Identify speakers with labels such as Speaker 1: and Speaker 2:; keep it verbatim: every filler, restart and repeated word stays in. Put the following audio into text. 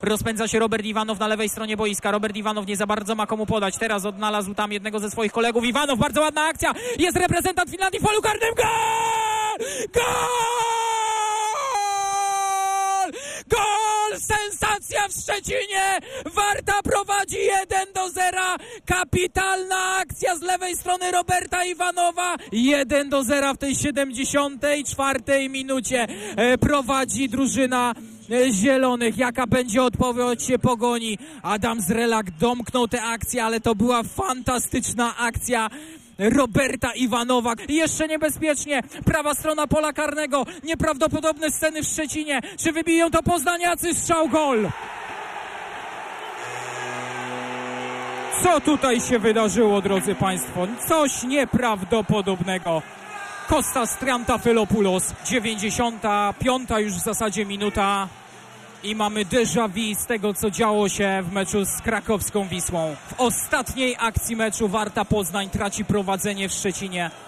Speaker 1: Rozpędza się Robert Iwanow na lewej stronie boiska. Robert Iwanow nie za bardzo ma komu podać. Teraz odnalazł tam jednego ze swoich kolegów. Iwanow, bardzo ładna akcja. Jest reprezentant Finlandii w polu karnym. Gol! Gol! Gol! Sensacja w Szczecinie! Warta prowadzi jeden do zera. Kapitalna akcja z lewej strony Roberta Iwanowa. jeden do zera w tej siedemdziesiątej czwartej minucie. E, prowadzi drużyna Zielonych. Jaka będzie odpowiedź Pogoni? Adam Zrelak domknął tę akcję, ale to była fantastyczna akcja Roberta Iwanowa. I jeszcze niebezpiecznie. Prawa strona pola karnego. Nieprawdopodobne sceny w Szczecinie. Czy wybiją to poznaniacy? Strzał, gol! Co tutaj się wydarzyło, drodzy Państwo? Coś nieprawdopodobnego. Kostas Triantafylopoulos, dziewięćdziesiąta piąta już w zasadzie minuta i mamy déjà vu z tego, co działo się w meczu z krakowską Wisłą. W ostatniej akcji meczu Warta Poznań traci prowadzenie w Szczecinie.